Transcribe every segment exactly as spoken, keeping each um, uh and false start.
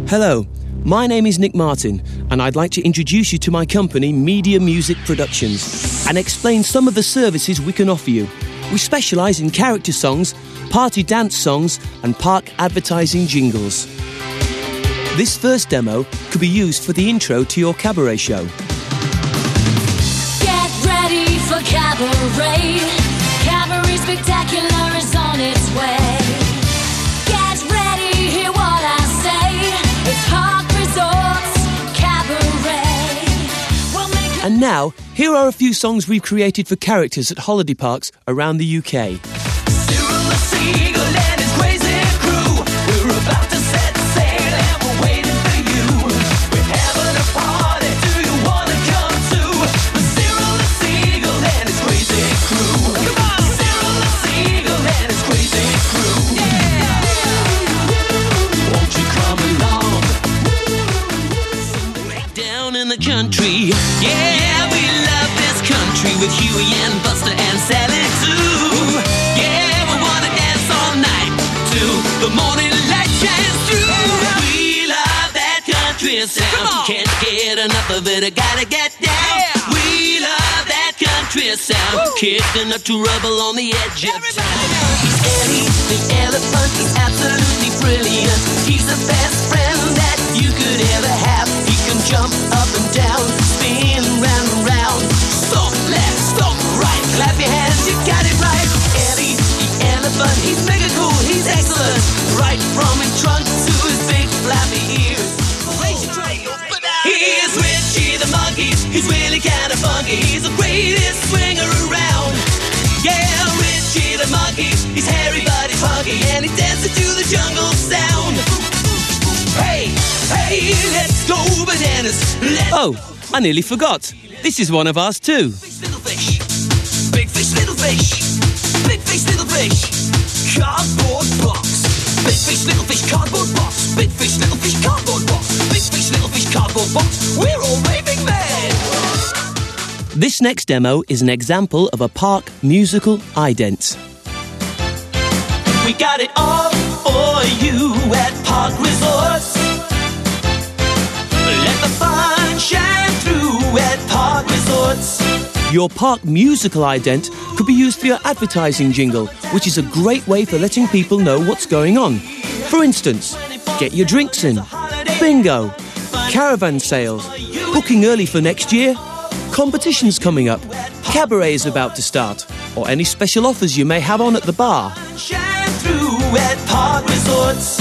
Hello, my name is Nick Martin, and I'd like to introduce you to my company, Media Music Productions, and explain some of the services we can offer you. We specialise in character songs, party dance songs, and park advertising jingles. This first demo could be used for the intro to your cabaret show. Get ready for cabaret. Cabaret Spectacular is on its way. Get ready, hear what I say. It's Park Resorts Cabaret. We'll make And now, here are a few songs we've created for characters at holiday parks around the U K. Cyril the Seagull and his crazy crew. We're about to set sail and we're waiting for you. We're having a party. Do you want to come too? Cyril the Seagull and his crazy crew. Come on! Cyril the Seagull and his crazy crew. Yeah! Won't you come along? Down in the country. Yeah, we love this country with Huey and Buster and Sally too. Yeah, we wanna dance all night till the morning light shines through. We love that country sound. Can't get enough of it. I gotta get down. Yeah. We love that country sound. Woo. Kicking up to rubble on the edge of town. He's Eddie the elephant. He's absolutely brilliant. He's the best friend that you could ever have. He can jump up and down, spin round and round. Stomp left, stomp right. Clap your hands, you got it right. Eddie the elephant. He's mega cool. He's excellent. Right from his trunk to his big flappy ears. He's Richie the monkey. He's really kind of funky. He's the greatest swinger around. Yeah, Richie the monkey. He's hairy but he's funky, and he dances to the jungle sound. Hey, hey, let's go bananas. Let's Oh, I nearly forgot. This is one of ours too. fish, little fish. Big fish, little fish. Big fish, little fish. Cardboard box. Big fish, little fish, cardboard box. Big fish, little fish, cardboard box. Big fish, little fish, cardboard box. We're all raving mad. This next demo is an example of a park musical ident. We got it all for you at Park Resorts. Let the fun shine through at Park Resorts. Your park musical ident could be used for your advertising jingle, which is a great way for letting people know what's going on. For instance, get your drinks in, bingo, caravan sales, booking early for next year, competitions coming up, cabaret is about to start, or any special offers you may have on at the bar. Shine through at Park Resorts.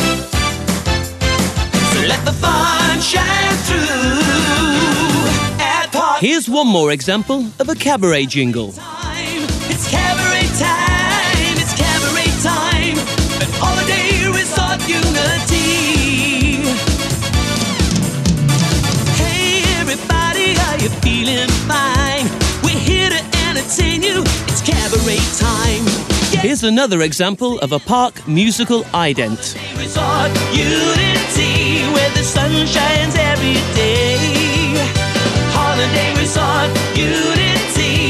So let the fun shine through at Park. Here's one more example of a cabaret jingle. Time. It's cabaret time. It's cabaret time at Holiday Resort Unity. Hey everybody, are you feeling fine? We're here to entertain you. It's cabaret time. Yeah. Here's another example of a park musical ident. Resort Unity, where the sun shines every day. Holiday Resort Unity.